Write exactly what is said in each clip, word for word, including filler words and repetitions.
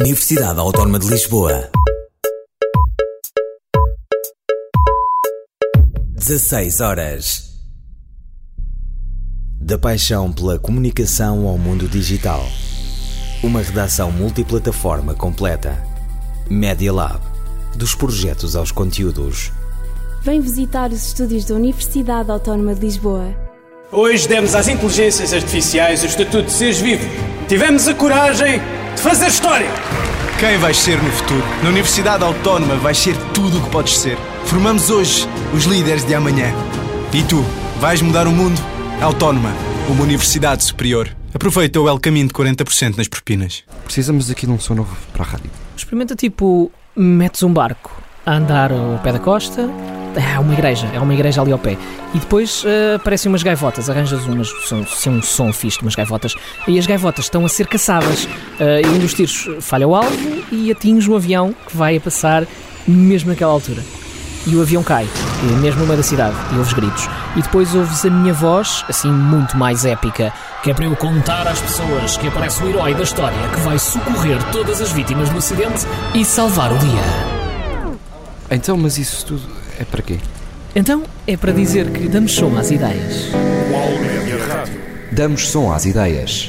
Universidade Autónoma de Lisboa. dezasseis horas. Da paixão pela comunicação ao mundo digital. Uma redação multiplataforma completa. Media Lab. Dos projetos aos conteúdos. Vem visitar os estúdios da Universidade Autónoma de Lisboa. Hoje demos às inteligências artificiais o estatuto de seres vivo. Tivemos a coragem de fazer história. Quem vais ser no futuro? Na Universidade Autónoma vais ser tudo o que podes ser. Formamos hoje os líderes de amanhã. E tu, vais mudar o mundo? Autónoma, uma universidade superior. Aproveita o El Caminho de quarenta por cento nas propinas. Precisamos aqui de um som novo para a rádio. Experimenta tipo, metes um barco a andar ao pé da costa. É uma igreja, é uma igreja ali ao pé. E depois uh, aparecem umas gaivotas. Arranjas umas, se um som fixe de umas gaivotas. E as gaivotas estão a ser caçadas. Uh, e um dos tiros falha o alvo e atinge um avião que vai a passar mesmo naquela altura. E o avião cai, mesmo no meio da cidade, e ouves gritos. E depois ouves a minha voz, assim muito mais épica, que é para eu contar às pessoas que aparece o herói da história que vai socorrer todas as vítimas do acidente e salvar o dia. Então, mas isso tudo é para quê? Então, é para dizer que damos som às ideias. Damos som às ideias.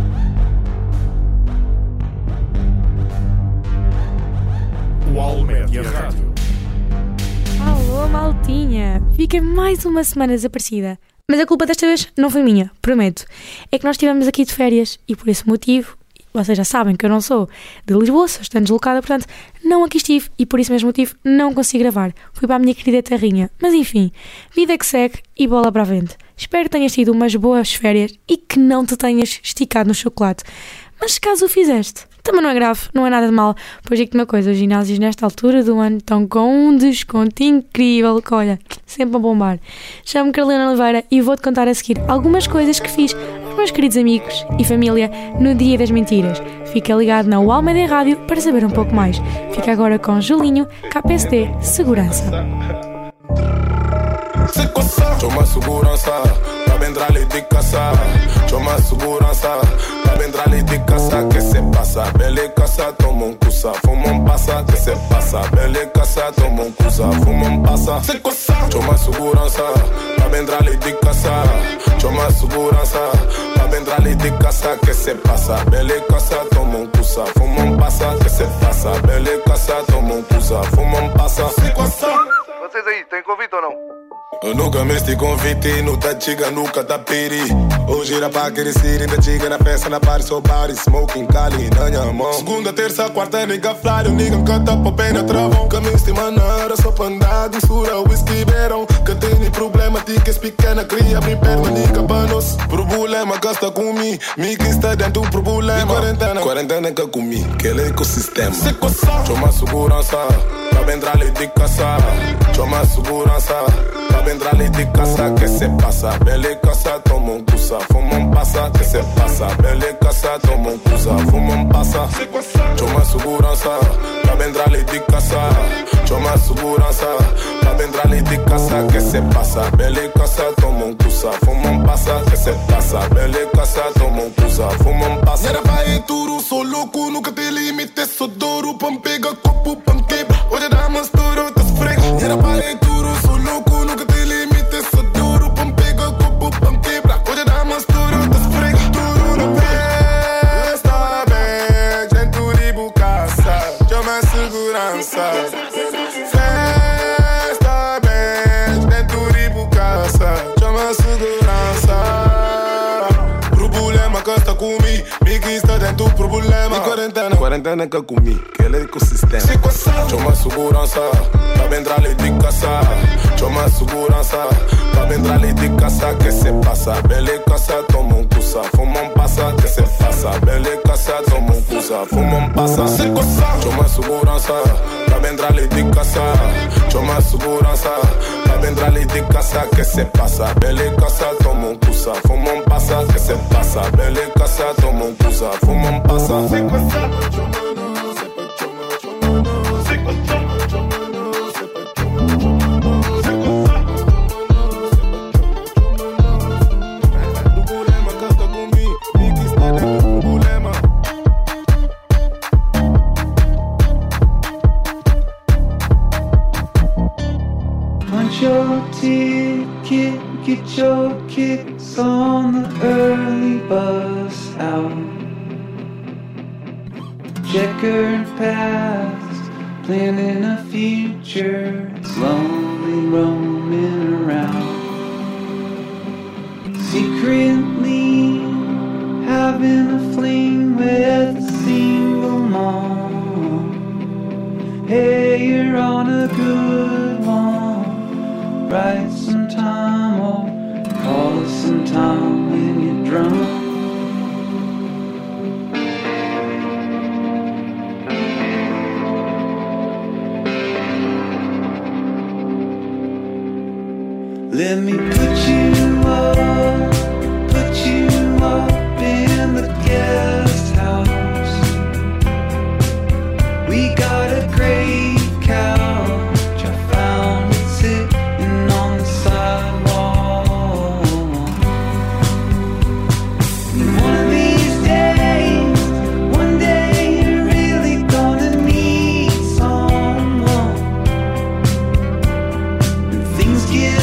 UAL Média Rádio. Alô, maltinha! Fiquei mais uma semana desaparecida. Mas a culpa desta vez não foi minha, prometo. É que nós estivemos aqui de férias e por esse motivo, vocês já sabem que eu não sou de Lisboa, sou estou deslocada, portanto, não aqui estive e por esse mesmo motivo não consegui gravar. Fui para a minha querida terrinha. Mas enfim, vida que segue e bola para a frente. Espero que tenhas tido umas boas férias e que não te tenhas esticado no chocolate. Mas caso o fizeste, também não é grave, não é nada de mal. Pois digo-te uma coisa, os ginásios nesta altura do ano estão com um desconto incrível, que olha, sempre a bombar. Chamo-me Carolina Oliveira e vou-te contar a seguir algumas coisas que fiz aos meus queridos amigos e família no Dia das Mentiras. Fica ligado na UAL Média Rádio para saber um pouco mais. Fica agora com Julinho, K P S T Segurança. Chama segurança, para entrar ali de caça. Chama segurança, para entrar ali de caça. Que se passa, bele caça, toma um cuça. Fuma um passa, que se passa, bele caça, toma um cuça. Fuma um passa. Chama segurança, para entrar ali de caça. Chama segurança, para entrar ali de caça. Que se passa, bele caça, toma um cuça. Fuma um passa, que se passa, bele caça, toma um cuça. Fuma um passa. Vocês aí, tem convite ou não? Eu nunca me este convite, no tá chiga, nunca tá piri. Hoje era pra querer ser, ainda chiga na festa, na party, so party, smoking, cali, na minha mão. Segunda, terça, quarta, nigga fly, eu nigga canta pra pena, travão. Caminho de manara, só pra andar, doçura, whisky, beirão. Que tem problema, tickets pequena, cria, me perna, nigga, panos. Problema, gasta comigo, me que está dentro do problema. E quarentena, quarentena que comigo, que é o ecossistema. Chama segurança, pra entrar ali de caça. Chama segurança, pra entrar ali de caça. Que se passa, bele caça, toma um cuça. Fuma um passa, que se passa, bele caça, toma um cuça. Fuma um passa. Chama segurança, pra entrar ali de caça. Chama segurança, pra entrar ali de caça. Que se passa, bele caça, toma um cuça. Fuma um passa, que se passa, bele caça, toma um cuça. Fuma um passa. Era pra ir tudo, sou louco, nunca te limite, sou duro. Pam pega, copo, pam quebra. Hoje dá mais duro, tá freak. Era pra ir tudo, sou louco, nunca te limite, sou duro. Pam pega, copo, pam quebra. Hoje dá mais duro, tá freak. Tudo na festa, bem, dentro de bucaça. Chama segurança. Festa, bem, dentro de bucaça. Chama segurança. Problema que está comigo, me que está dentro do problema. E quarentena, quarentena que comigo, que é o ecossistema. Chama segurança, pra entrar ali de caça. Chama segurança, pra entrar ali de caça. Que se passa, bele caça, toma um cuça. Fuma um passa, que se passa, bele caça, toma um cuça. Fuma um passa. Chama segurança, pra entrar ali de caça. Chama segurança, pra entrar ali de caça. Que se passa, bele caça, toma um cuça. Fuma um passa, que se passa, bele caça, toma um cuça. Fuma um passa. kicks on the early bus out. Checkered paths, planning a future, slowly roaming around. Secretly having a fling with a single mom. Hey, you're on a good one. Write some time or call us sometime when you're drunk. Let me put you up, put you up in the guest house. We got a great couch, I found it sitting on the sidewalk. And one of these days, one day you're really gonna need someone. And things get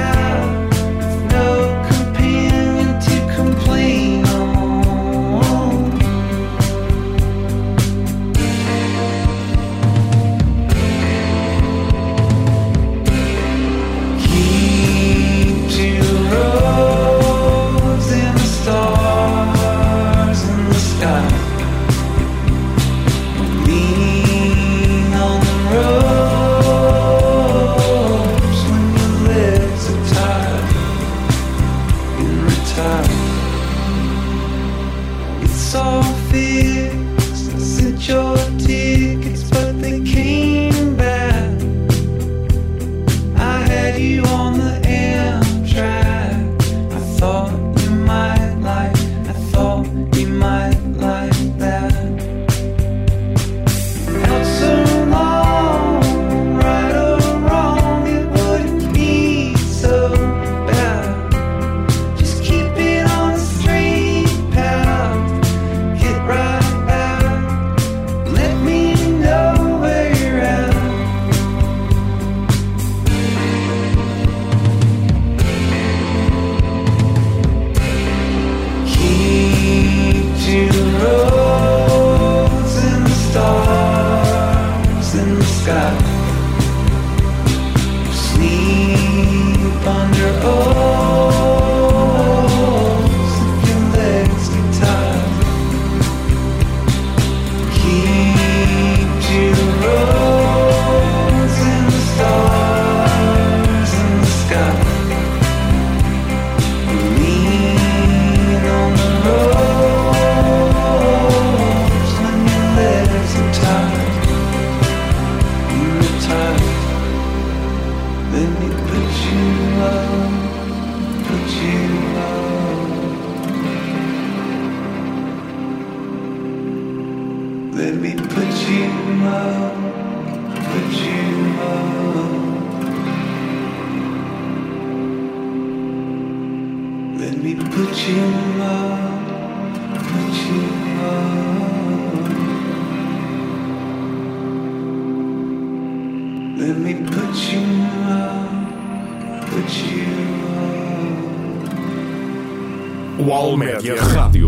Wall Media Rádio.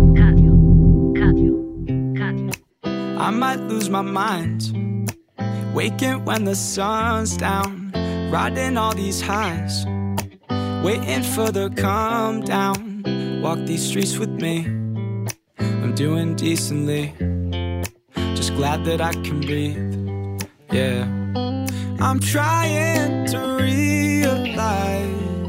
I might lose my mind, waking when the sun's down, riding all these highs, waiting for the calm down. Walk these streets with me, I'm doing decently, just glad that I can breathe. Yeah, I'm trying to realize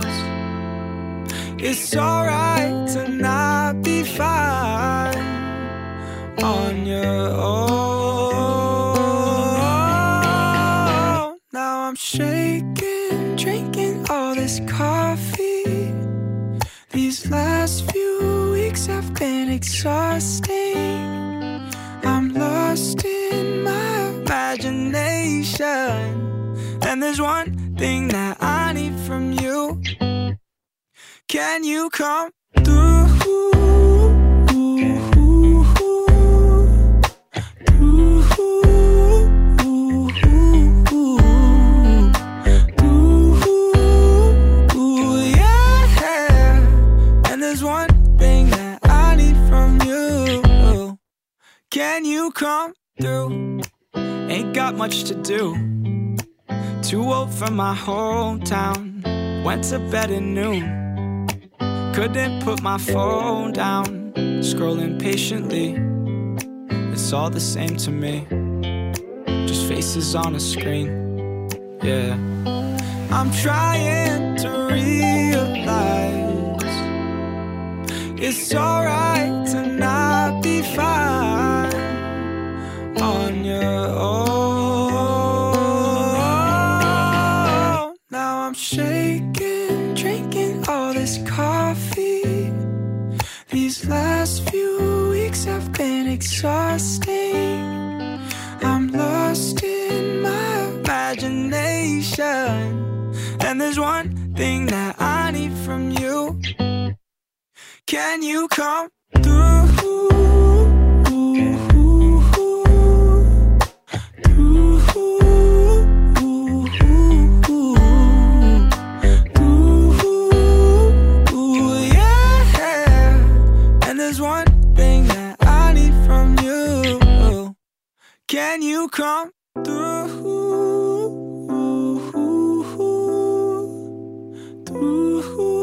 it's alright to not be fine on your own. Now I'm shaking, drinking all this coffee. These last few weeks have been exhausting. I'm lost in my imagination, and there's one thing that I need from you. Can you come through? Yeah. Can you come through? Ain't got much to do. Too old for my hometown. Went to bed at noon. Couldn't put my phone down. Scrolling patiently. It's all the same to me. Just faces on a screen. Yeah. I'm trying to realize it's alright to not be fine on your own. Now I'm shaking, drinking all this coffee. These last few weeks have been exhausting. I'm lost in my imagination. And there's one thing that I need from you. Can you come through? Can you come through? Through,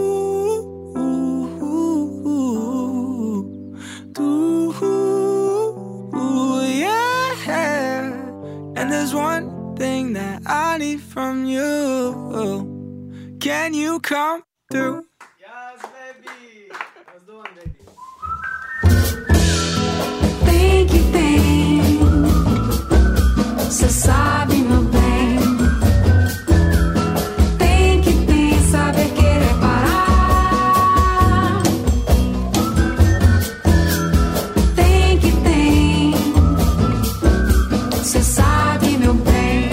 through, yeah. And there's one thing that I need from you. Can you come through? Yes, baby. Let's do it, baby. Thank you, thank. Cê sabe, meu bem. Tem que tem saber querer parar. Tem que tem. Cê sabe, meu bem.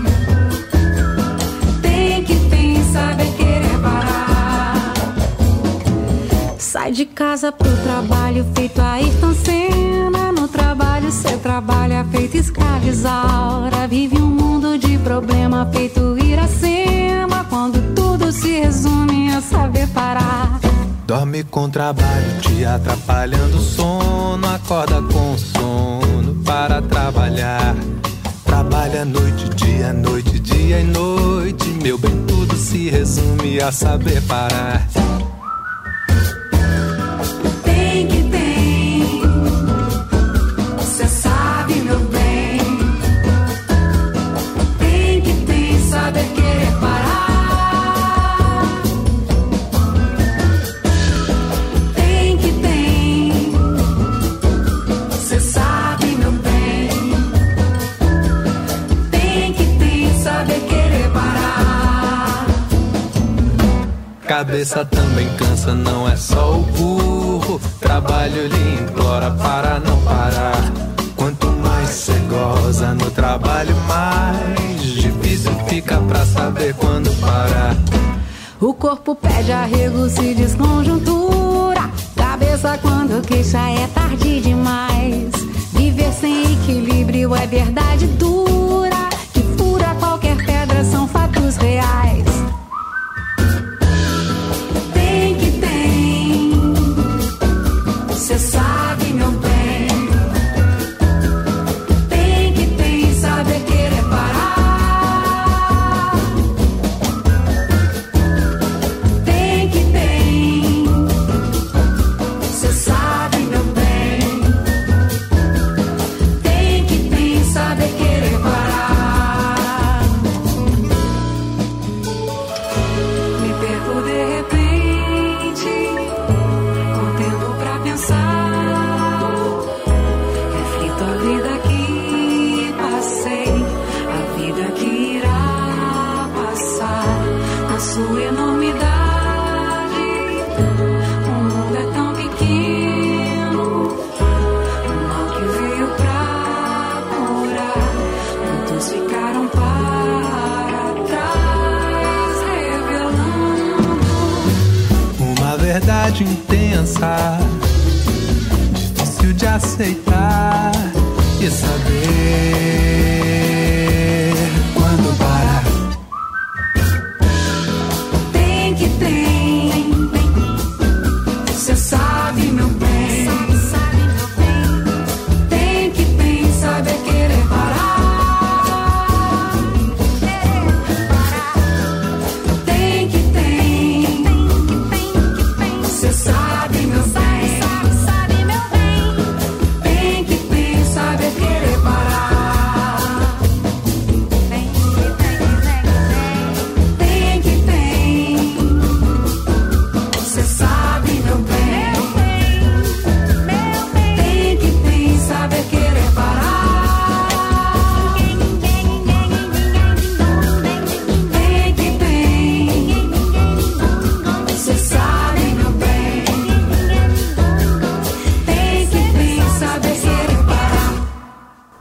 Tem que tem saber querer parar. Sai de casa pro trabalho feito a Ayrton Senna. No trabalho cê trabalha feito escravizaura. Vive um mundo de problema feito Iracema. Quando tudo se resume a saber parar. Dorme com trabalho, te atrapalhando o sono. Acorda com sono para trabalhar. Trabalha noite, dia, noite, dia e noite. Meu bem, tudo se resume a saber parar. Tem que tem. Cê sabe, meu bem. Tem que tem saber querer parar. Tem que tem. Cê sabe, meu bem. Tem que tem saber querer parar. Cabeça também cansa, não é só o burro. Trabalho lhe implora para não parar. Quanto mais cê goza no trabalho, mais difícil fica pra saber quando parar. O corpo pede arrego, se desconjuntura. Cabeça quando queixa é tarde demais. Viver sem equilíbrio é verdade dura. Que fura qualquer pedra são fatos reais. Tem que tem. Cê sabe, meu bem. Tem que tem saber querer parar. Tem que tem. Cê sabe, meu bem. Tem que tem saber querer parar. Me perco de repente, com tempo pra pensar. Reflito a vida que passei, a vida que irá passar. Na sua enormidade, o mundo é tão pequeno. O mal que veio pra curar, muitos ficaram para trás, revelando Uma verdade intensa, difícil de aceitar e saber quando parar. tem que tem. Cê sabe, meu bem. Tem que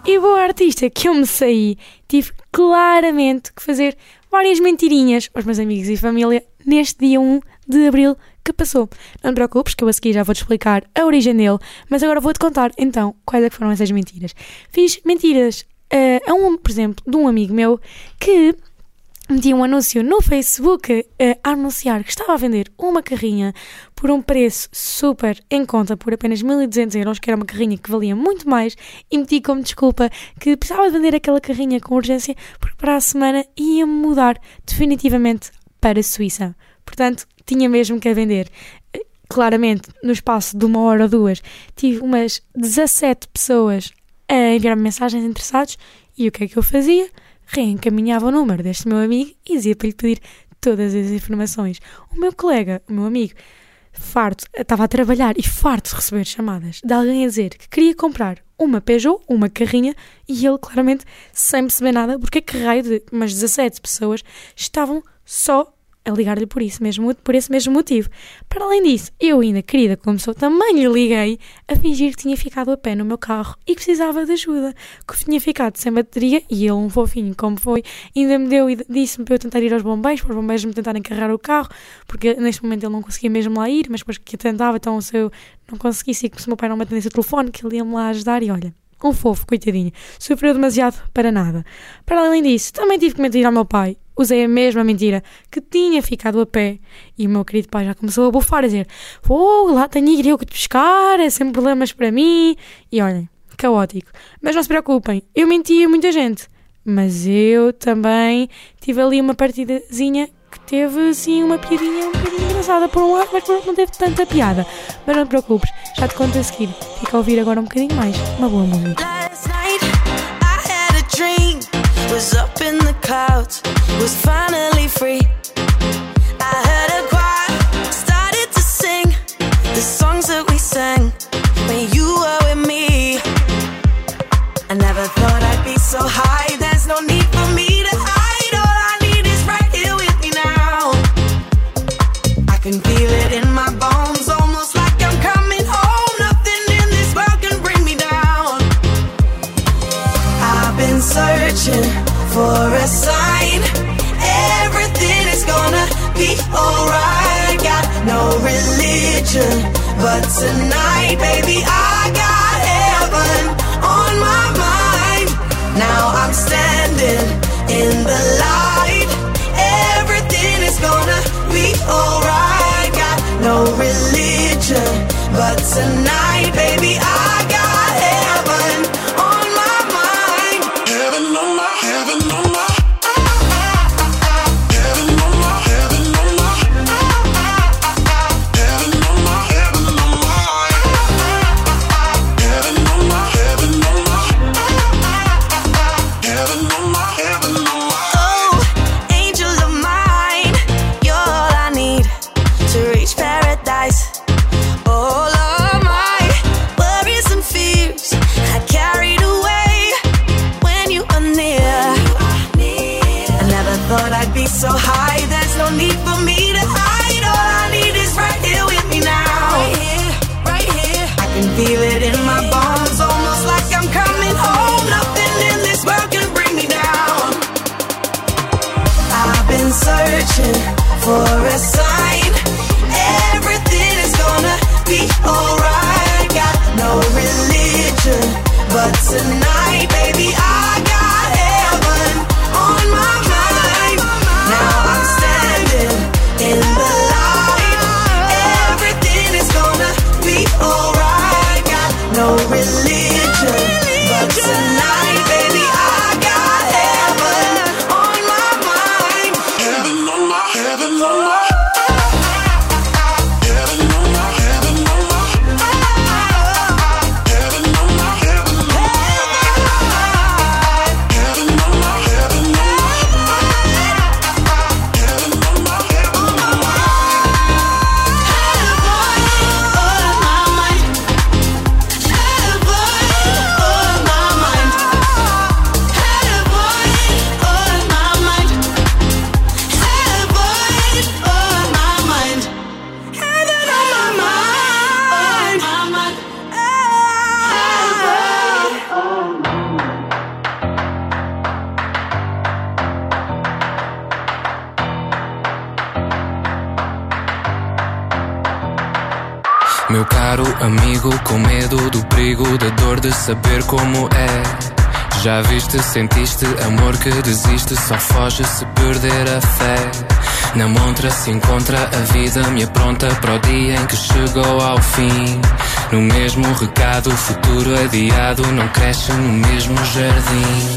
e boa artista que eu me saí, tive claramente que fazer várias mentirinhas aos meus amigos e família neste dia um de abril que passou. Não te preocupes que eu a seguir já vou-te explicar a origem dele, mas agora vou-te contar então quais é que foram essas mentiras. Fiz mentiras uh, a um, por exemplo, de um amigo meu que meti um anúncio no Facebook uh, a anunciar que estava a vender uma carrinha por um preço super em conta, por apenas mil e duzentos euros, que era uma carrinha que valia muito mais, e meti como desculpa que precisava de vender aquela carrinha com urgência porque para a semana ia mudar definitivamente para a Suíça. Portanto, tinha mesmo que a vender. Claramente, no espaço de uma hora ou duas, tive umas dezassete pessoas a enviar-me mensagens interessadas, e o que é que eu fazia? Reencaminhava o número deste meu amigo e dizia para lhe pedir todas as informações. O meu colega, o meu amigo, farto, estava a trabalhar e farto de receber chamadas de alguém a dizer que queria comprar uma Peugeot, uma carrinha, e ele claramente, sem perceber nada, porque é que raio de umas dezassete pessoas estavam só a ligar-lhe por isso mesmo, por esse mesmo motivo. Para além disso, eu ainda, querida como sou, também lhe liguei a fingir que tinha ficado a pé no meu carro e que precisava de ajuda, que tinha ficado sem bateria, e ele, um fofinho como foi, ainda me deu e disse-me para eu tentar ir aos bombeiros, para os bombeiros me tentarem carregar o carro, porque neste momento ele não conseguia mesmo lá ir, mas depois que eu tentava, então se eu não conseguisse, e se o meu pai não me atendesse o telefone, que ele ia-me lá ajudar, e olha, um fofo, coitadinho, sofreu demasiado para nada. Para além disso, também tive que mentir ao meu pai. Usei a mesma mentira, que tinha ficado a pé, e o meu querido pai já começou a bufar, a dizer: "Pô, lá tenho que ir eu que te pescar, é sem problemas para mim." E olhem, caótico. Mas não se preocupem, eu menti a muita gente, mas eu também tive ali uma partidazinha que teve assim uma piadinha um bocadinho engraçada por um lado, mas por outro não teve tanta piada. Mas não te preocupes, já te conto a seguir. Fica a ouvir agora um bocadinho mais uma boa música. Was up in the clouds, was finally free. I heard a choir, started to sing the songs that we sang when you were with me. I never thought I'd be so high, there's no need for me to hide. All I need is right here with me now. I can feel it in my bones, almost like I'm coming home. Nothing in this world can bring me down. I've been searching for a sign, everything is gonna be alright. Got no religion, but tonight, baby, I got heaven on my mind. Now I'm standing in the light, everything is gonna be alright. Got no religion, but tonight, baby, I got heaven on my mind. Heaven on my Heaven on my, heaven on my, heaven on my, heaven on my, heaven on my, heaven on my, heaven on my, heaven on my, heaven on my. Oh, angel of mine, you're all I need to reach paradise. All of my worries and fears I carried away when you were near. Thought I'd be so high, there's no need for me to hide. All I need is right here with me now. Right here, right here. I can feel it in my bones, almost like I'm coming home. Nothing in this world can bring me down. I've been searching for a sign, everything is gonna be alright. Got no religion, but tonight, baby, I got heaven on my mind. Now I'm standing in the light, everything is gonna be alright. Got no religion, but tonight, baby, I got heaven on my mind. Heaven on my, heaven on my, heaven on my, heaven on my, heaven on my, heaven on my, heaven on my, heaven on my. Meu caro amigo, com medo do perigo, da dor de saber como é. Já viste, sentiste amor que desiste, só foge se perder a fé. Na montra se encontra a vida, me apronta para o dia em que chegou ao fim. No mesmo recado, futuro adiado, não cresce no mesmo jardim.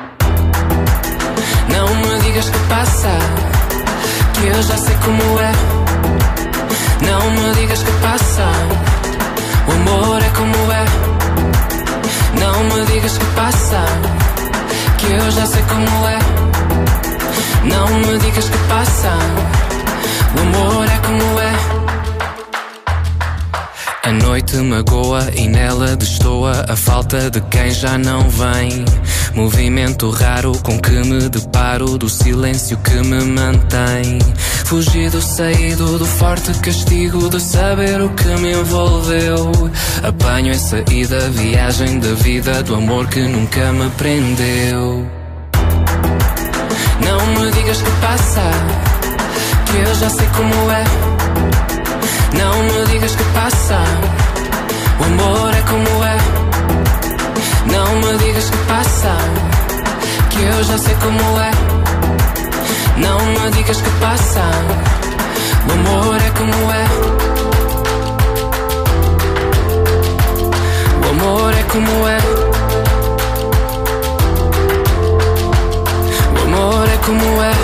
Não me digas que passa, que eu já sei como é. Não me digas que passa, o amor é como é. Não me digas que passa, que eu já sei como é. Não me digas que passa, o amor é como é. A noite magoa e nela destoa a falta de quem já não vem. Movimento raro com que me deparo, do silêncio que me mantém. Fugido, saído do forte castigo de saber o que me envolveu. Apanho em saída, viagem da vida, do amor que nunca me prendeu. Não me digas que passa, que eu já sei como é. Não me digas que passa, o amor é como é. Não me digas que passa, que eu já sei como é. Não me digas que passa, o amor é como é. O amor é como é. O amor é como é.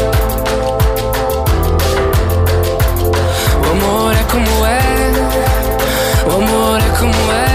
O amor é como é. O amor é como é.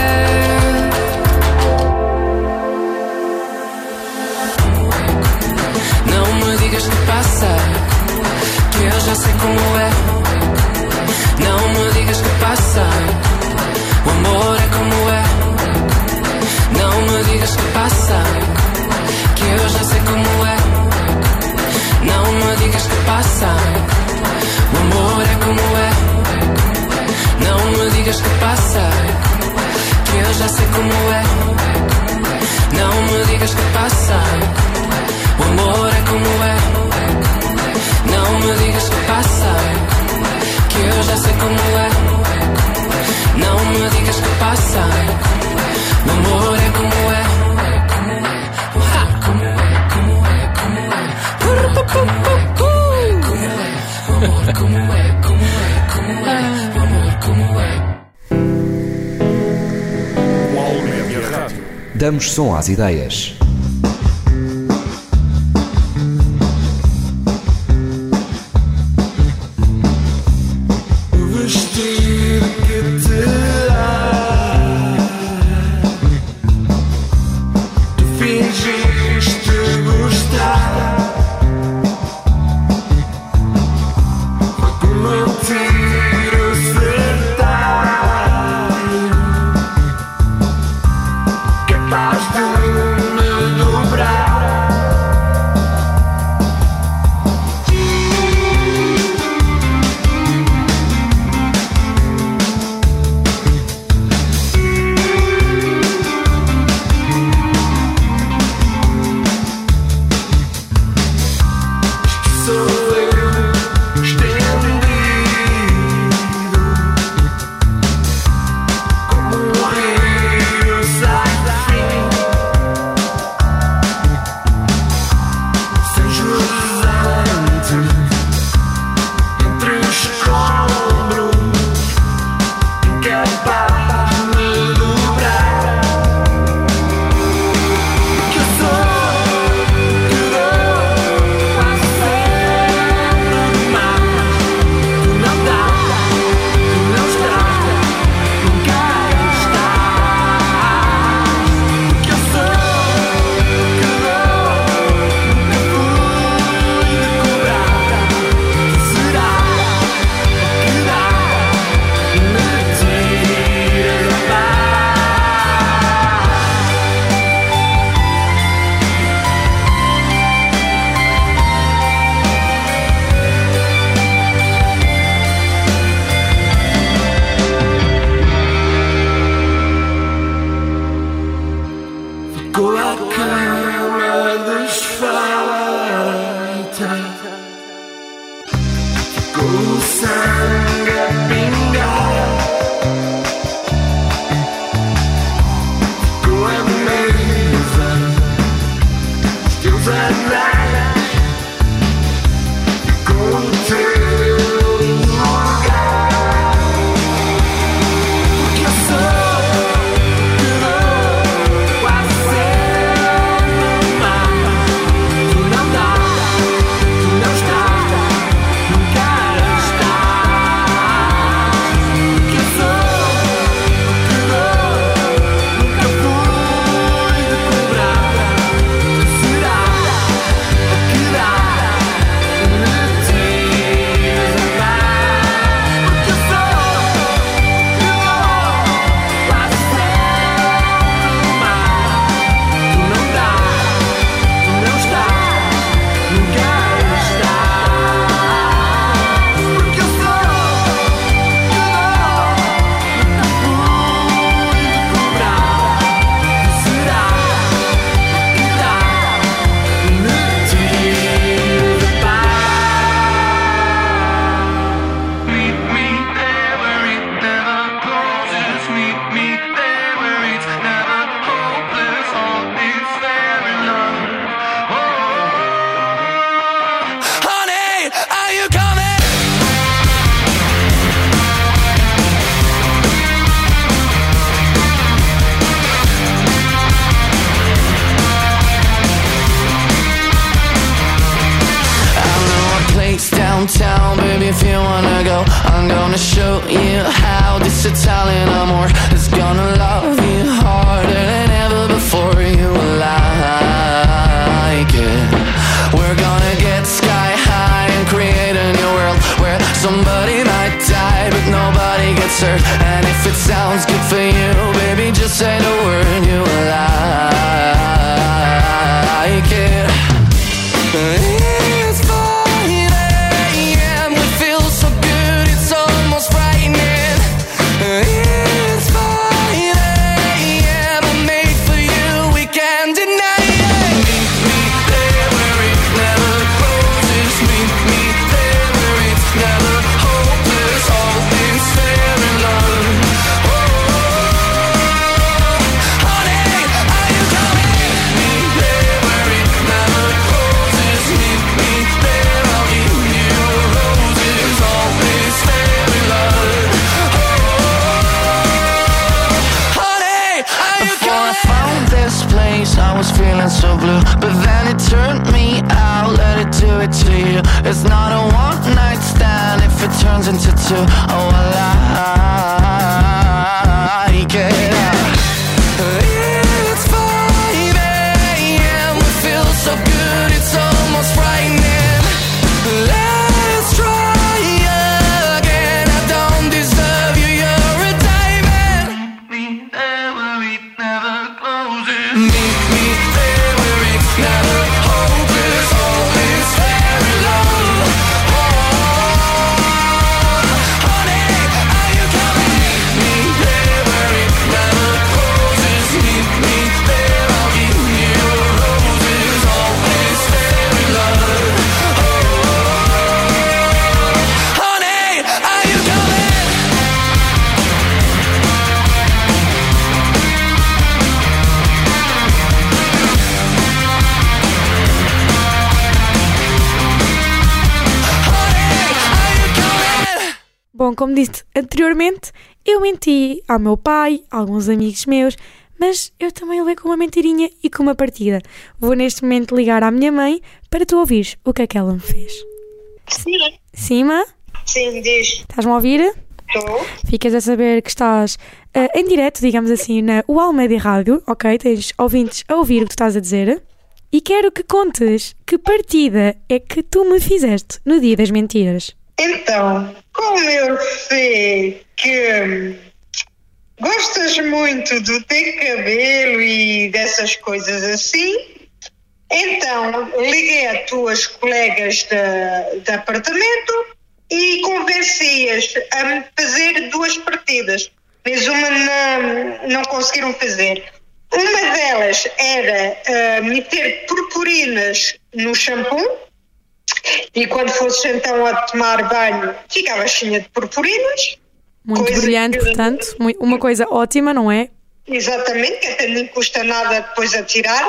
Não me digas que passa, que eu já sei como é. Não me digas que passa, o amor é como é. Não me digas que passa, que eu já sei como é. Não me digas que passa, o amor é como é. Não me digas que passa, que eu já sei como é. Não me digas que passa, o amor é como é. Não me digas que passa, que eu já sei como é. Não me digas que passa, o amor é como é. Ha! Como é, como é, como é. O amor como é, como é, como é. O amor como é. All-Média Rádio. Damos som às ideias. O sangue a pingar gonna show you how this Italian amor is gonna love you harder than ever before. You like it. We're gonna get sky high and create a new world where somebody might die but nobody gets hurt. And if it sounds good for you, baby, just say the word. You like it. It's five a.m. We feel so good, it's almost frightening. It's five a.m. I'm made for you, we can't deny it. Meet me there where it never closes. Meet me there where it's never hopeless. All is fair in love. Oh, honey, are you coming? Meet me there where it never closes. Meet me there, I'll give you roses. All is fair in love. Oh, honey, are you coming? Before I found this place, I was feeling so blue, but then it turned me out. Let it do it to you. It's not a one night stand if it turns into two. Oh, I like it. It's five a.m. We feel so good, it's almost frightening. Let's try again. I don't deserve you, you're a diamond. Meet me there where it never closes. Meet me there where it's never hopeless. All is fair in love. Oh, honey, are you coming? Meet me there where it never closes. Meet me there, I'll give you roses. All is fair in love. Oh, honey, are you coming? Bom, como disse anteriormente, eu menti ao meu pai, a alguns amigos meus, mas eu também levei com uma mentirinha e com uma partida. Vou neste momento ligar à minha mãe para tu ouvires o que é que ela me fez. Sim. Sim, mãe? Sim, diz. Estás-me a ouvir? Estou. Ficas a saber que estás uh, em direto, digamos assim, na U A L Média Rádio, ok? Tens ouvintes a ouvir o que tu estás a dizer. E quero que contes que partida é que tu me fizeste no dia das mentiras. Então, como eu sei que hum, gostas muito do teu cabelo e dessas coisas assim, então liguei a tuas colegas de, de apartamento e convenci-as a me fazer duas partidas, mas uma não, não conseguiram fazer. Uma delas era uh, meter purpurinas no shampoo. E quando fosses então a tomar banho, ficavas cheia de purpurinas. Muito brilhante, que... portanto, uma coisa ótima, não é? Exatamente, que até nem custa nada depois a tirar.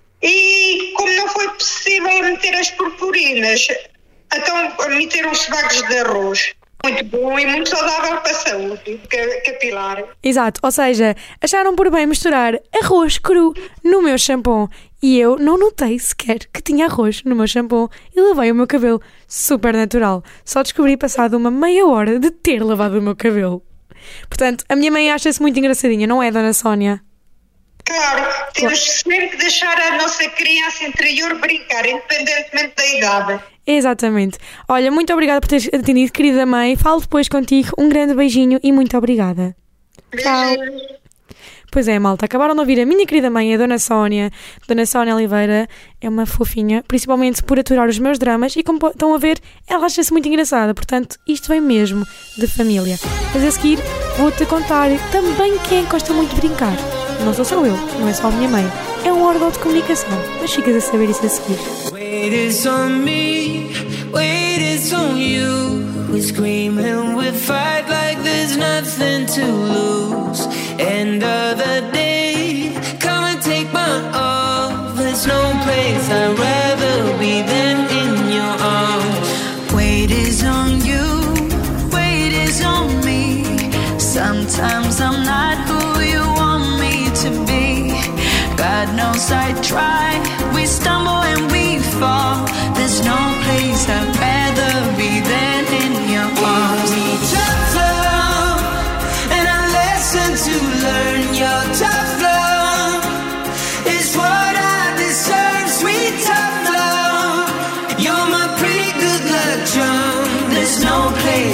E como não foi possível meter as purpurinas, então meteram-se bagos de arroz. Muito bom e muito saudável para a saúde capilar. Exato, ou seja, acharam por bem misturar arroz cru no meu shampoo e eu não notei sequer que tinha arroz no meu shampoo e lavei o meu cabelo super natural. Só descobri passado uma meia hora de ter lavado o meu cabelo. Portanto, a minha mãe acha-se muito engraçadinha, não é, Dona Sónia? Claro, temos sempre que deixar a nossa criança interior brincar, independentemente da idade. Exatamente. Olha, muito obrigada por teres atendido, querida mãe. Falo depois contigo. Um grande beijinho e muito obrigada. Tchau. Pois é, malta, acabaram de ouvir a minha querida mãe, a Dona Sónia. Dona Sónia Oliveira é uma fofinha, principalmente por aturar os meus dramas e, como estão a ver, ela acha-se muito engraçada. Portanto, isto vem mesmo de família. Mas a seguir vou-te contar também quem gosta muito de brincar. Não sou só eu, não é só a minha mãe. É um órgão de comunicação, mas ficas a saber isso a seguir. Wait, it's on me, wait, it's on you. We scream and we fight like there's nothing to lose. End of the day, come and take my all. There's no place I'd rather be than in your arms. Weight is on you, weight is on me. Sometimes I'm not who you want me to be. God knows I try, we stumble and we fall. There's no place I'd rather be than in your arms. We just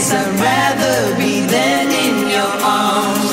place I'd rather be than in your arms.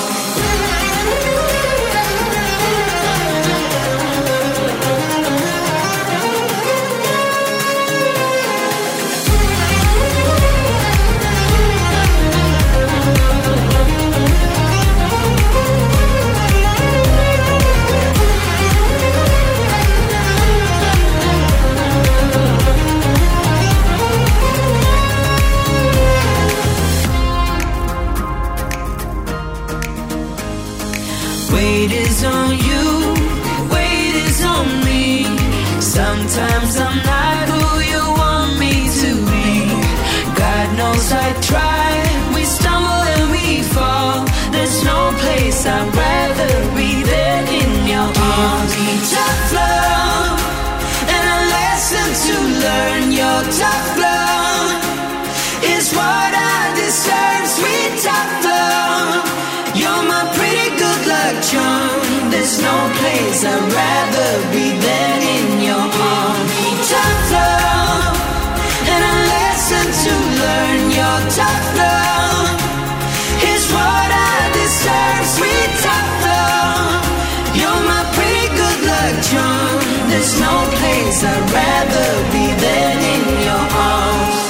Weight is on you, weight is on me. Sometimes I'm not who you want me to be. God knows I try, we stumble and we fall. There's no place I'd rather be than in your arms. Tough love, and a lesson to learn. Your tough love is what I deserve. Sweet tough love, you're my pretty good luck charm. There's no place I'd rather be than in your arms. Tough love, and a lesson to learn. Your tough love is what I deserve. Sweet tough love, you're my pretty good luck charm. There's no place I'd rather be than in your arms.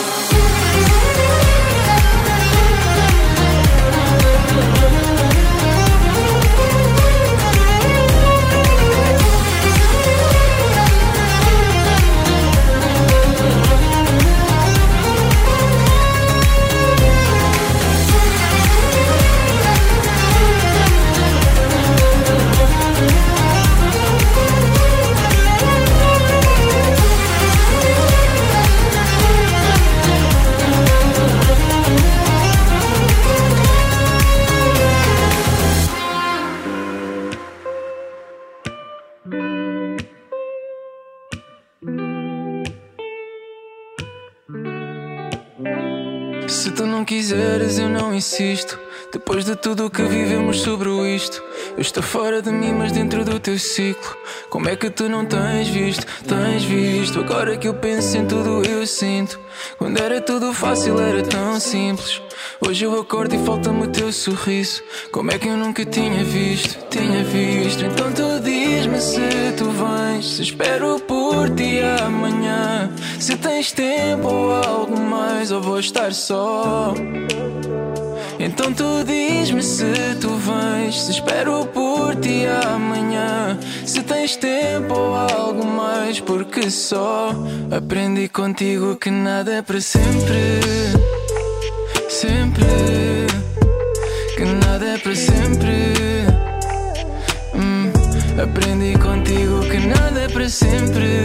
Se tu não quiseres, eu não insisto. Depois de tudo o que vivemos sobre isto, eu estou fora de mim, mas dentro do teu ciclo. Como é que tu não tens visto? Tens visto? Agora que eu penso em tudo eu sinto. Quando era tudo fácil era tão simples. Hoje eu acordo e falta-me o teu sorriso. Como é que eu nunca tinha visto? Tinha visto. Então tu diz-me se tu vens, se espero por ti amanhã, se tens tempo ou algo mais, ou vou estar só. Então tu diz-me se tu vens, se espero por ti amanhã, se tens tempo ou algo mais, porque só aprendi contigo que nada é para sempre. Sempre, que nada é para sempre. hum, Aprendi contigo que nada é para sempre.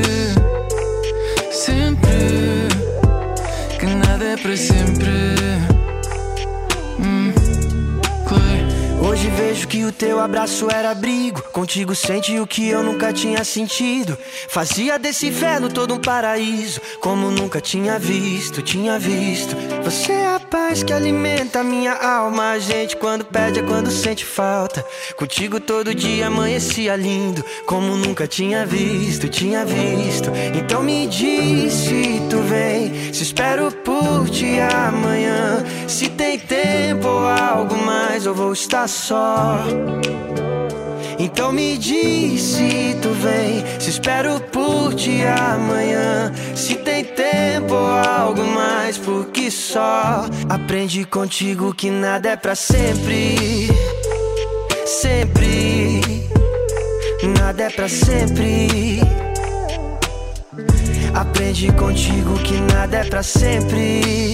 Sempre, que nada é para sempre. Hoje vejo que o teu abraço era abrigo. Contigo senti o que eu nunca tinha sentido. Fazia desse inferno todo um paraíso, como nunca tinha visto, tinha visto. Você é a paz que alimenta a minha alma. A gente quando pede é quando sente falta. Contigo todo dia amanhecia lindo, como nunca tinha visto, tinha visto. Então me diz se tu vem, se espero por ti amanhã, se tem tempo ou algo mais, ou vou estar só. Então me diz se tu vem, se espero por ti amanhã, se tem tempo ou algo mais, porque só aprendi contigo que nada é pra sempre. Sempre, nada é pra sempre. Aprendi contigo que nada é pra sempre.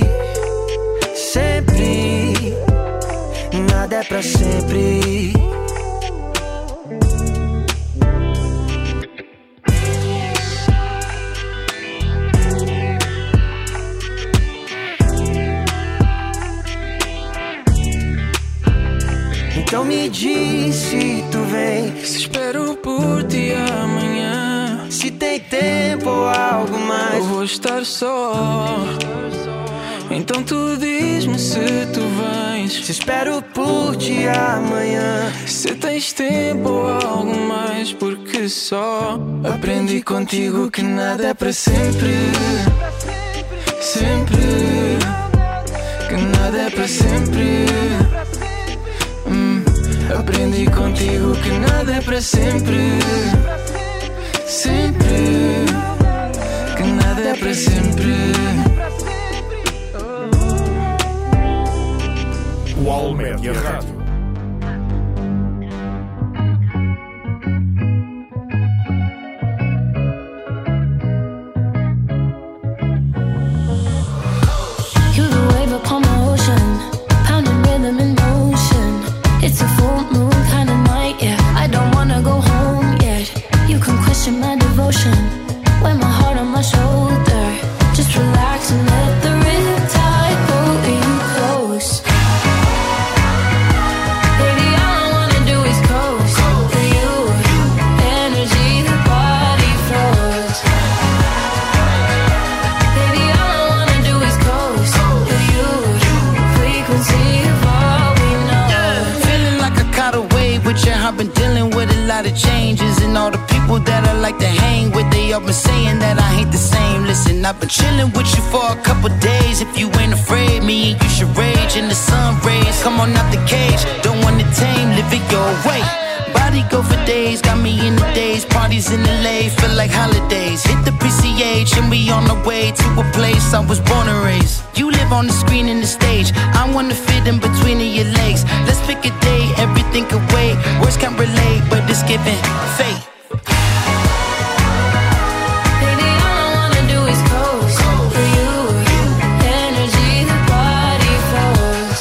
Sempre, nada é pra sempre. Então me diz se tu vem, se espero por ti amanhã, se tem tempo ou algo mais, ou vou estar só. Então tu diz-me se tu vens, se espero por ti amanhã, se tens tempo ou algo mais, porque só aprendi contigo que nada é para sempre. Sempre, que nada nada é para sempre. hum, Aprendi contigo que nada é para sempre. Sempre, que nada é para sempre. Wall Média Rádio. You're the wave upon the ocean, pounding rhythm in motion. It's a full moon kind of night, yeah. I don't wanna go home yet. You can question my devotion, wear my heart on my shoulder. Just relax and let the riptide pull you close. Baby, all I wanna do is coast to you. Energy, the body flows. Baby, all I wanna do is coast to you. Frequency of all we know. Yeah. Feeling like I caught a wave with you. I've been dealing with a lot of changes, and all the people that I like to hang with, they all been saying that I ain't the same. Listen, I've been chilling with you for a couple days. If you ain't afraid, me and you should rage in the sun rays. Come on out the cage, don't wanna tame, live it your way. Body go for days, got me in the days. Parties in L A, feel like holidays. Hit the P C H and we on the way to a place I was born and raised. You live on the screen and the stage, I wanna fit in between of your legs. Let's pick a day, everything could wait. Words can't relate, but it's giving fate. Baby, all I wanna do is coast to you. Energy, the body flows.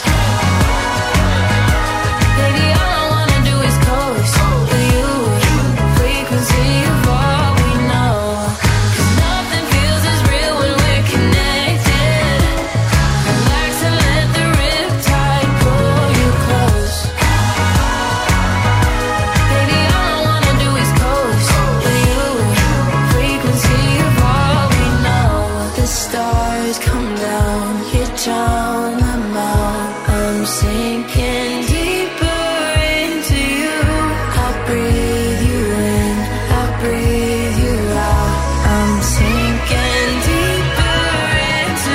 Baby, all I wanna do is coast to you. Frequency of all we know. 'Cause nothing feels as real when we're connected. Relax and let the riptide pull you close. Baby, all I wanna do is coast to you. Frequency of all we know. The stars come down, you drown them out. I'm sinking deeper into you. I breathe you in, I breathe you out. I'm sinking deeper into.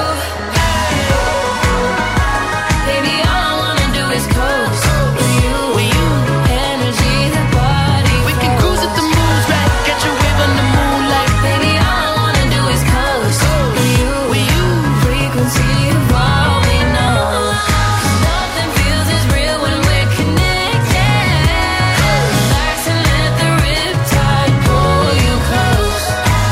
Baby, all I wanna do is coast with you. Energy, the body We can cruise at the moon's right, catch a wave on the moonlight. Baby, all I wanna do is coast with you. With you. Frequency of all we know. 'Cause nothing feels as real when we're connected. Relax and let the riptide pull you close.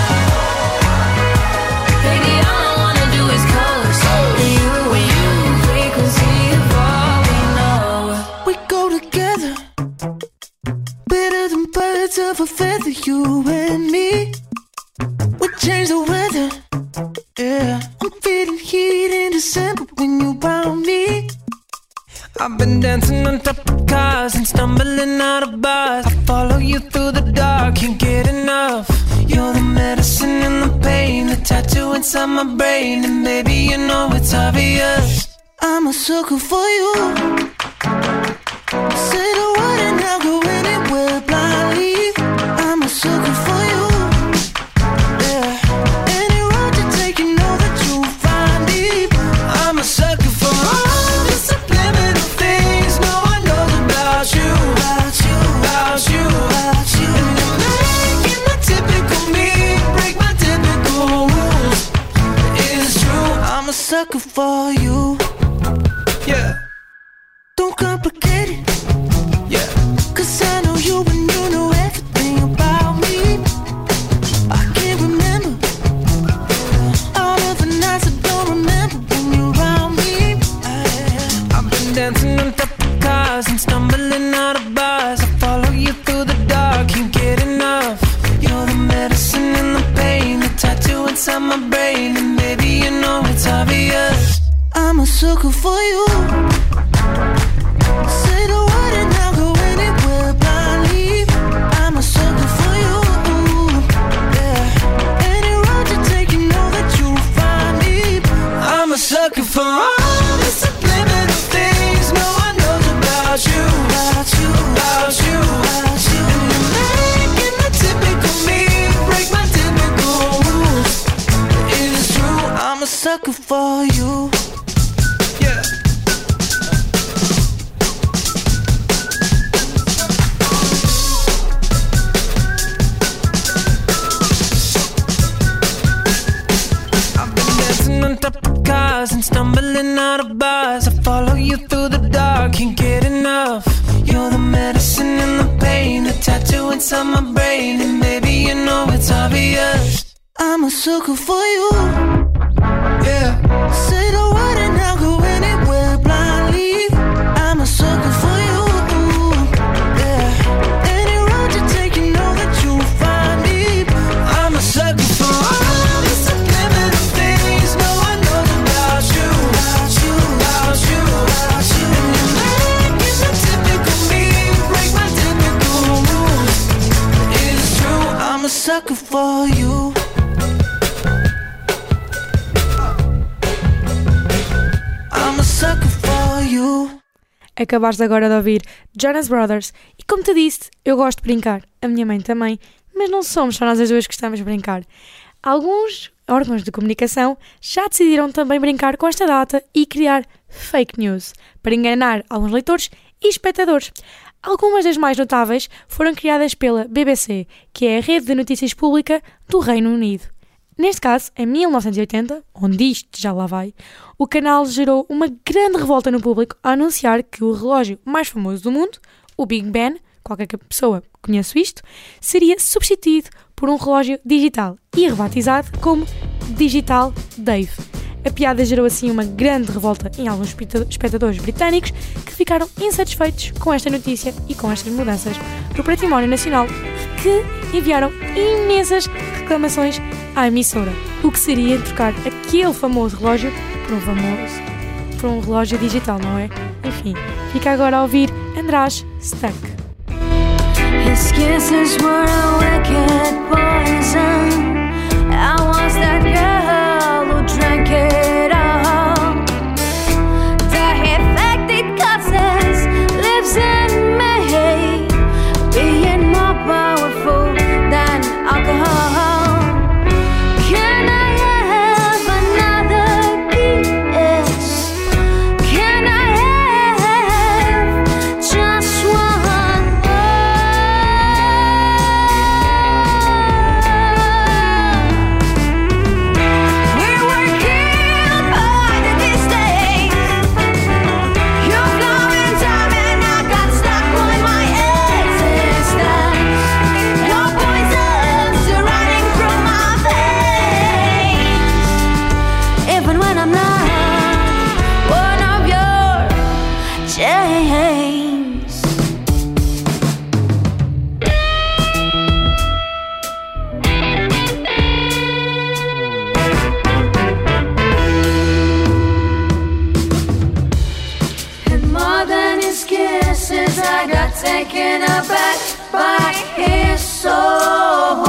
Baby, all I wanna do is coast with you. Frequency of all we know. We go together, better than birds of a feather, you and me. We change the weather, yeah. I'm feeling heat in December when you found me. I've been dancing on top of cars and stumbling out of bars. I follow you through the dark, can't get enough. You're the medicine and the pain, the tattoo inside my brain. And baby, you know it's obvious, I'm a sucker for you. Say the word and I'll go anywhere blindly. I'm a sucker for you. Yeah. Any road you take, you know that you'll find deep. I'm a sucker for all the subliminal things no one knows about you, About you, about you, about you. And you're making the typical me break my typical rules. It's true, I'm a sucker for you. yeah, Don't complicate it, yeah. 'cause I know you and you know everything about me. I can't remember all of the nights I don't remember when you're around me. I've been dancing on top of cars and stumbling out of bars. I follow you through the dark, can't get enough. You're the medicine and the pain, the tattoo inside my brain. And baby, you know it's obvious, I'm a sucker for you. Say the word and I'll go anywhere blindly. I'm a sucker for you. Yeah. Any road you take, you know that you'll find me. I'm a sucker for all the subliminal things no one knows about you, About you, about you, about you. And you're making the typical me break my typical rules. It's true, I'm a sucker for you. yeah. scars and stumbling out of bars. I follow you through the dark, can't get enough. You're the medicine and the pain, the tattoo inside my brain. And baby, you know it's obvious, I'm a sucker for you. Yeah. Say the word and I'll go anywhere blindly. I'm a sucker for you. Yeah. Any road you take, you know that you'll find me. I'm a sucker for all the subliminal things no one knows about you. About you, about you, about you. And you make it so typical me, break my typical rules. It's true, I'm a sucker for you. Acabaste agora de ouvir Jonas Brothers e, como te disse, eu gosto de brincar, a minha mãe também, mas não somos só nós as duas que gostamos de brincar. Alguns órgãos de comunicação já decidiram também brincar com esta data e criar fake news para enganar alguns leitores e espectadores. Algumas das mais notáveis foram criadas pela B B C, que é a rede de notícias pública do Reino Unido. Neste caso, em mil novecentos e oitenta, onde isto já lá vai, o canal gerou uma grande revolta no público a anunciar que o relógio mais famoso do mundo, o Big Ben, qualquer pessoa conhece isto, seria substituído por um relógio digital e rebatizado como Digital Dave. A piada gerou assim uma grande revolta em alguns espectadores britânicos que ficaram insatisfeitos com esta notícia e com estas mudanças do património nacional e que enviaram imensas reclamações à emissora, o que seria trocar aquele famoso relógio por um famoso por um relógio digital, não é? Enfim, fica agora a ouvir András Stuck. His kisses were a wicked poison. I was that girl who drank it all. The effect it causes lives in me, being more powerful than alcohol. Can I have another kiss? Can I have just one? Taken aback by his soul.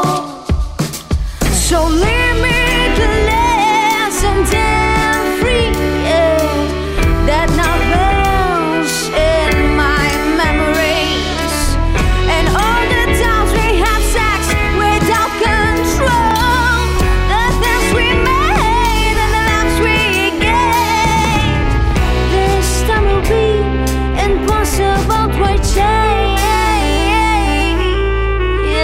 So leave me to listen till free, yeah. That now lives in my memories, and all the times we had sex without control, the things we made and the laughs we gave. This time will be impossible to change.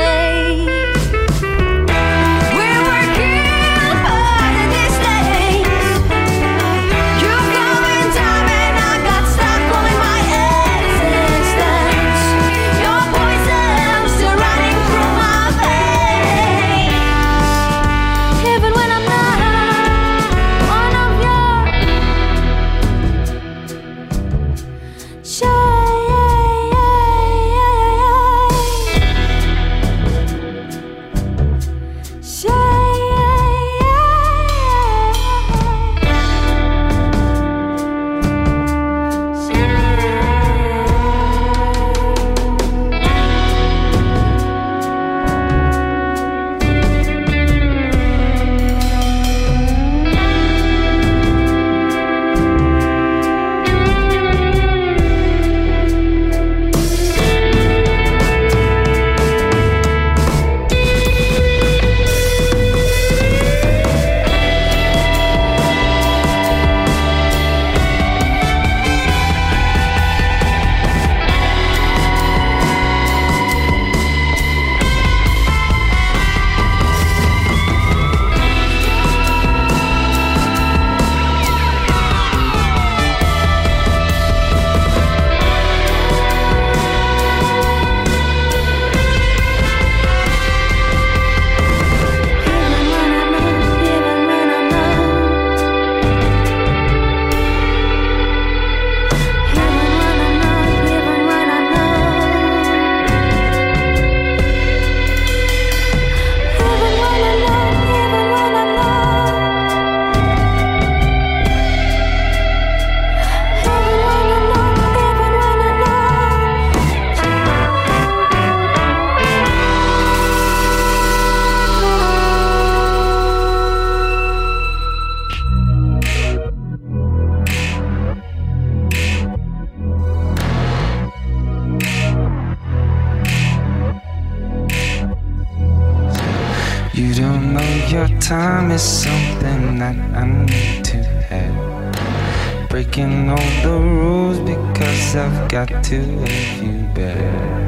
You don't know your time is something that I need to have. Breaking all the rules because I've got to have you back.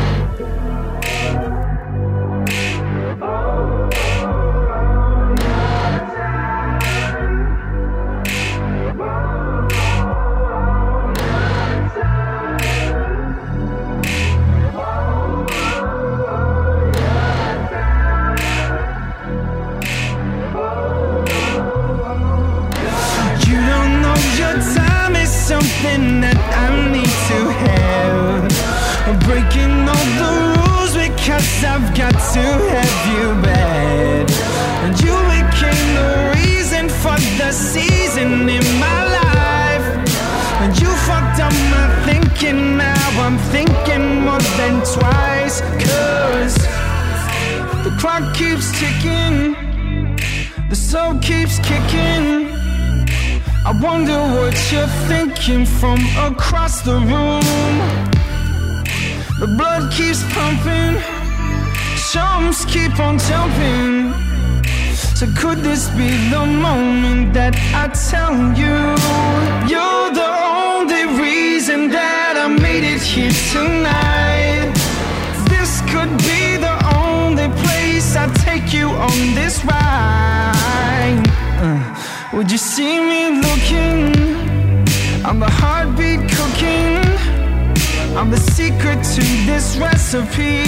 Something that I need to have. Breaking all the rules because I've got to have you bad. And you became the reason for the season in my life. And you fucked up my thinking, now I'm thinking more than twice. Cause the clock keeps ticking, the soul keeps kicking. I wonder what you're thinking from across the room. The blood keeps pumping, shows keep on jumping. So could this be the moment that I tell you you're the only reason that I made it here tonight? This could be the only place I take you on this ride. uh. Would you see me looking? I'm the heartbeat cooking. I'm the secret to this recipe.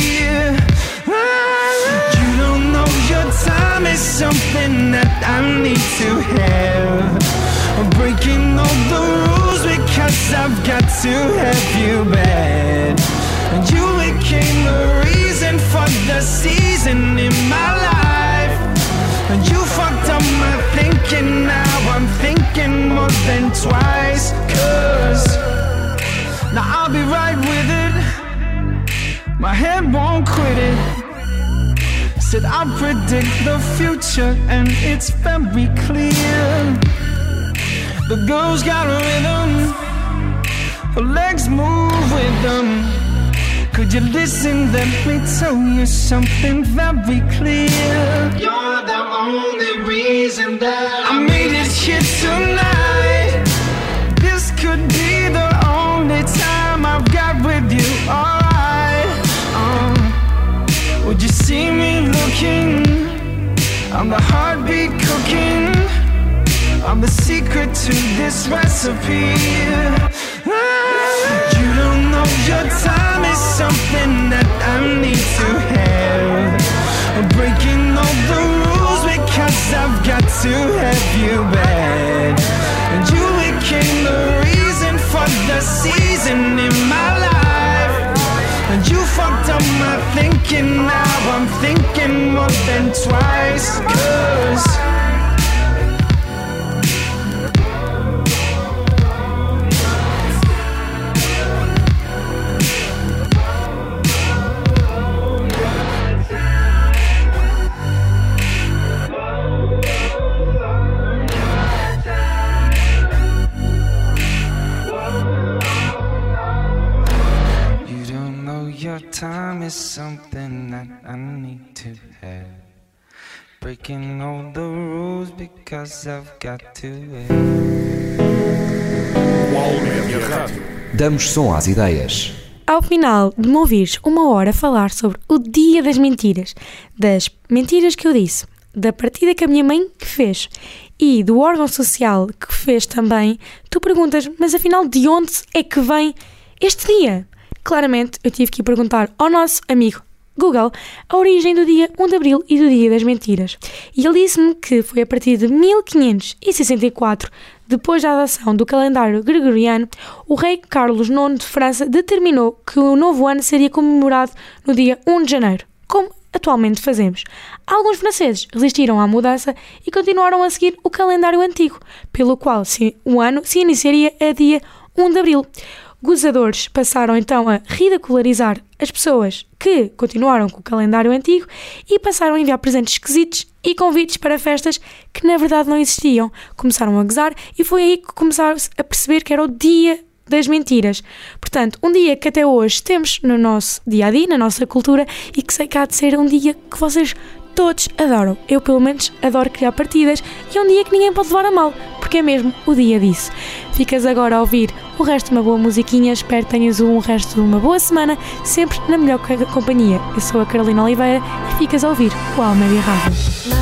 You don't know your time is something that I need to have. Breaking all the rules because I've got to have you bad. And you became the reason for the season in my life. And you fucked up my thinking, now I'm thinking more than twice. Cause now I'll be right with it, my head won't quit it. Said I predict the future and it's very clear. The girl's got a rhythm, her legs move with them. Could you listen, let me tell you something very clear. You're the only reason that I made it here tonight. This could be the only time I've got with you, alright. um, Would you see me looking? I'm the heartbeat cooking. I'm the secret to this recipe. You don't know your time is something that I need to have. Breaking all the rules because I've got to have you bad. And you became the reason for the season in my life. And you fucked up my thinking, now I'm thinking more than twice. Cause your time is something that I need to have. Breaking all the rules because I've got to have. Damos som às ideias. Ao final de me ouvires uma hora falar sobre o dia das mentiras, das mentiras que eu disse, da partida que a minha mãe que fez e do órgão social que fez também, tu perguntas, mas afinal de onde é que vem este dia? Claramente, eu tive que ir perguntar ao nosso amigo Google a origem do dia um de Abril e do dia das mentiras. E ele disse-me que foi a partir de mil quinhentos e sessenta e quatro, depois da adoção do calendário gregoriano, o rei Carlos nono de França determinou que o novo ano seria comemorado no dia um de janeiro, como atualmente fazemos. Alguns franceses resistiram à mudança e continuaram a seguir o calendário antigo, pelo qual o ano se iniciaria a dia um de Abril. Gozadores passaram então a ridicularizar as pessoas que continuaram com o calendário antigo e passaram a enviar presentes esquisitos e convites para festas que na verdade não existiam. Começaram a gozar e foi aí que começaram a perceber que era o dia das mentiras. Portanto, um dia que até hoje temos no nosso dia-a-dia, na nossa cultura, e que sei que há de ser um dia que vocês todos adoram. Eu, pelo menos, adoro criar partidas e é um dia que ninguém pode levar a mal, porque é mesmo o dia disso. Ficas agora a ouvir o resto de uma boa musiquinha. Espero que tenhas um resto de uma boa semana, sempre na melhor companhia. Eu sou a Carolina Oliveira e ficas a ouvir o Almédia Rádio.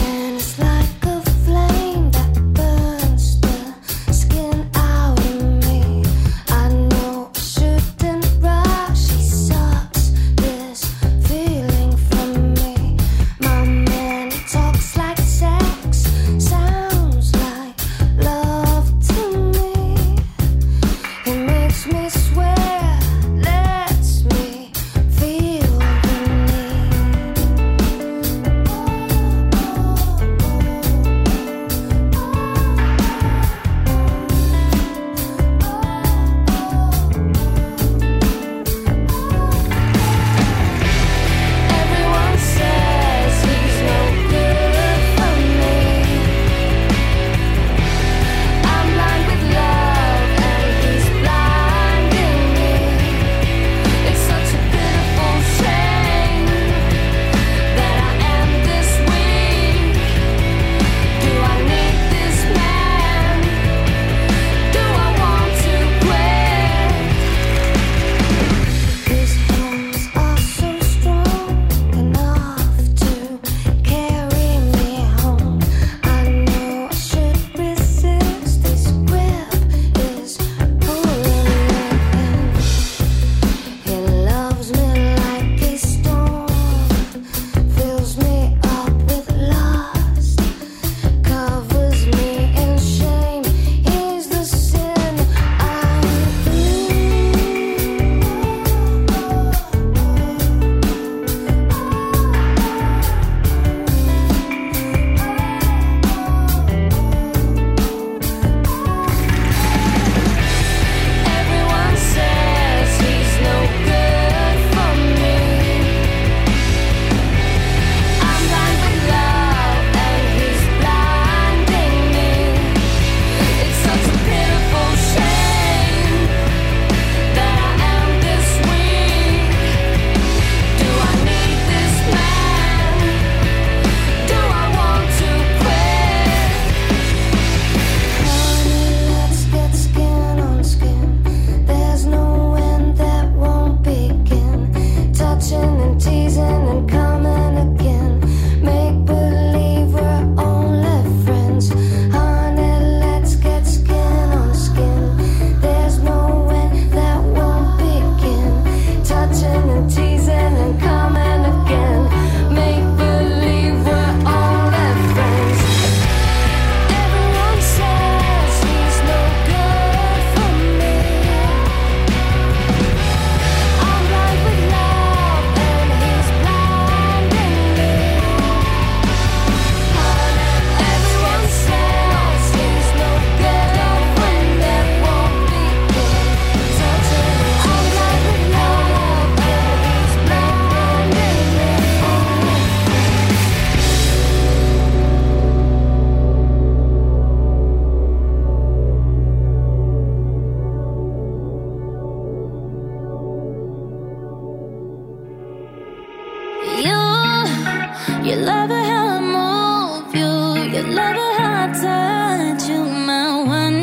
You love it how I move you. You love it how I touch you, my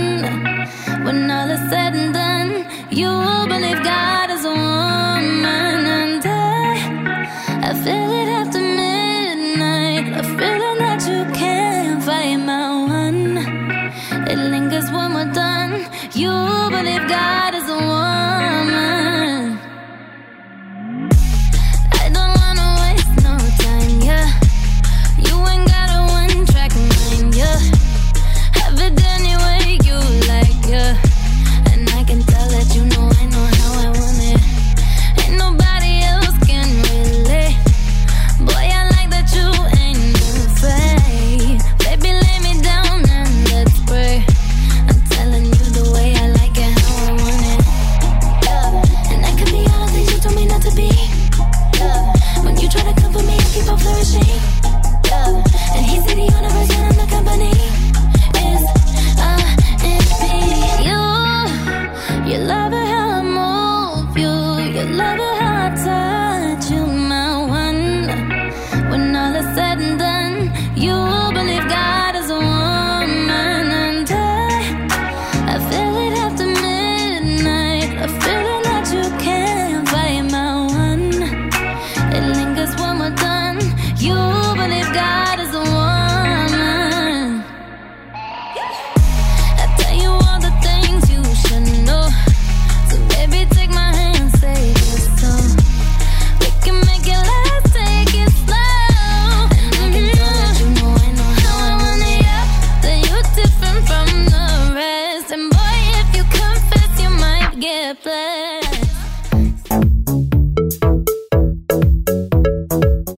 one. When all is said and done, you believe God is a woman, and I, I feel it have to